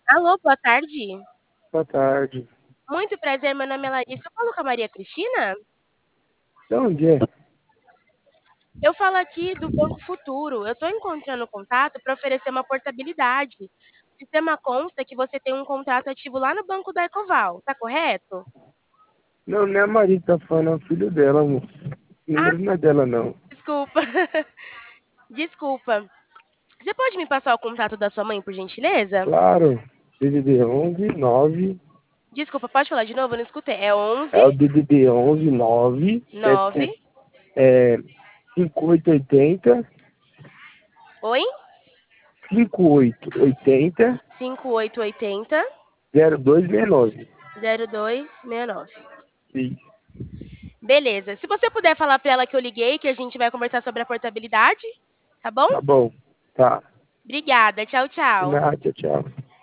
Alô, boa tarde. Boa tarde. Muito prazer, meu nome é Larissa. Eu falo com a Maria Cristina? De onde é? Eu falo aqui do Banco Futuro. Eu estou encontrando contato para oferecer uma portabilidade. O sistema consta que você tem um contrato ativo lá no Banco da Ecoval, tá correto? Não, não é a Maria que tá falando, é o filho dela, moço. O Ah, número não é dela, não. desculpa. Desculpa. Você pode me passar o contato da sua mãe, por gentileza? Claro, DDD 11 9, Desculpa, pode falar de novo? Eu não escutei. É 11 é o DDD 11 9, 9. é 5880, Oi? 5880, 5880 0269. 0269. Isso, Beleza. Se você puder falar para ela que eu liguei, que a gente vai conversar sobre a portabilidade, tá bom? tá bom. Tá. Obrigada. Tchau, De tchau. nada, tchau, tchau.